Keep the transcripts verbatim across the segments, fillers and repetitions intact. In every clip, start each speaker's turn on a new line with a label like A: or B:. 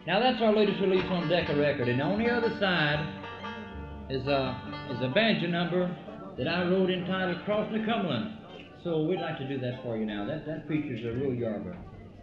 A: Now that's our latest release on Decca Record, and on the other side is a is a banjo number that I wrote entitled "Crossing the Cumberland." So we'd like to do that for you now. That that features a real yarber.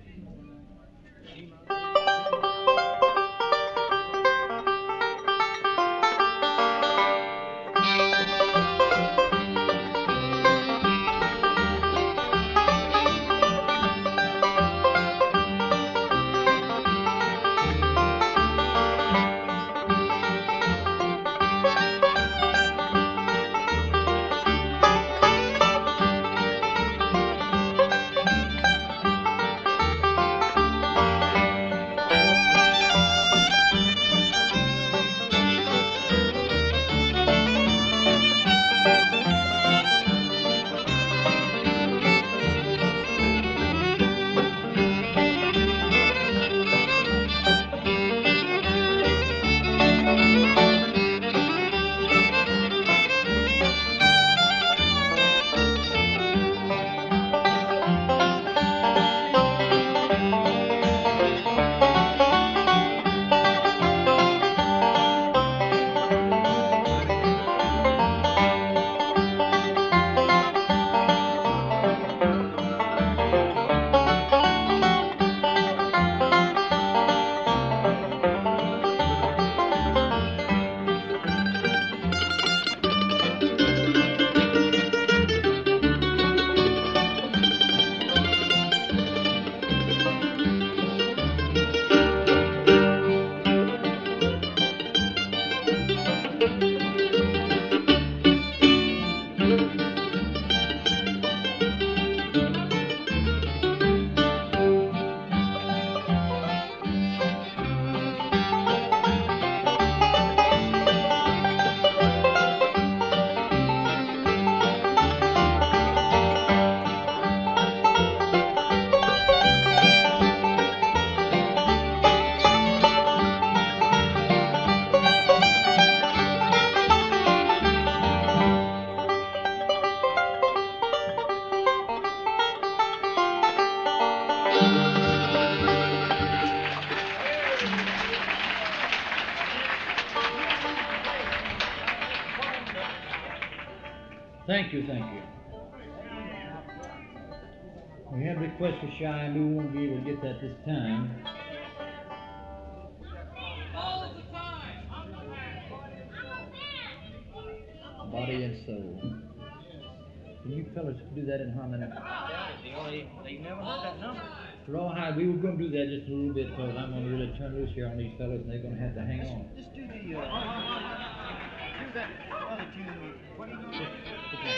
A: Thank you, thank you. We had a request for Shy, and we won't be able to get that this time. Body and soul. Can you fellas do that in harmony?
B: The only, they never heard that number.
A: Rawhide, we were going to do that just a little bit because I'm going to really turn loose here on these fellas, and they're going to have to hang on.
B: Just do the, uh, do that other tune. What do you know?